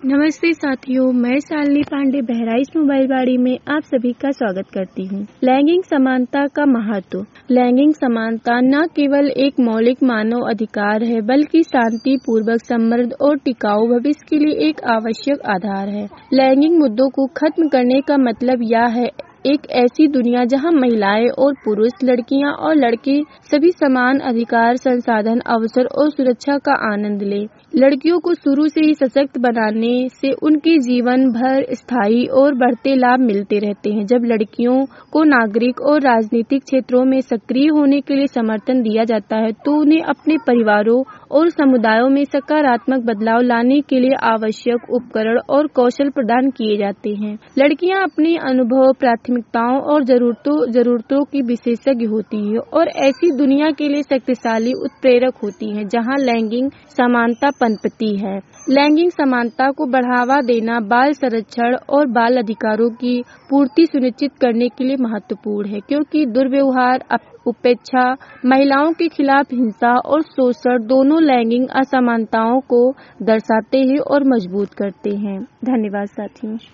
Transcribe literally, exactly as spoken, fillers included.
नमस्ते साथियों, मैं शालिनी पांडे बहराइच मोबाइल बाड़ी में आप सभी का स्वागत करती हूँ। लैंगिक समानता का महत्व। लैंगिक समानता न केवल एक मौलिक मानव अधिकार है, बल्कि शांति पूर्वक, समृद्ध और टिकाऊ भविष्य के लिए एक आवश्यक आधार है। लैंगिक मुद्दों को खत्म करने का मतलब यह है एक ऐसी दुनिया जहां महिलाएं और पुरुष, लड़कियां और लड़के सभी समान अधिकार, संसाधन, अवसर और सुरक्षा का आनंद ले। लड़कियों को शुरू से ही सशक्त बनाने से उनके जीवन भर स्थायी और बढ़ते लाभ मिलते रहते हैं। जब लड़कियों को नागरिक और राजनीतिक क्षेत्रों में सक्रिय होने के लिए समर्थन दिया जाता है, तो उन्हें अपने परिवारों और समुदायों में सकारात्मक बदलाव लाने के लिए आवश्यक उपकरण और कौशल प्रदान किए जाते हैं। लड़कियां अपने अनुभव, प्राथमिकताओं और जरूरतों जरूरतों की विशेषज्ञ होती है और ऐसी दुनिया के लिए शक्तिशाली उत्प्रेरक होती हैं जहां लैंगिक समानता पनपती है। लैंगिक समानता को बढ़ावा देना बाल संरक्षण और बाल अधिकारों की पूर्ति सुनिश्चित करने के लिए महत्वपूर्ण है, क्योंकि दुर्व्यवहार, उपेक्षा, महिलाओं के खिलाफ हिंसा और शोषण दोनों लैंगिक असमानताओं को दर्शाते हैं और मजबूत करते हैं। धन्यवाद साथियों।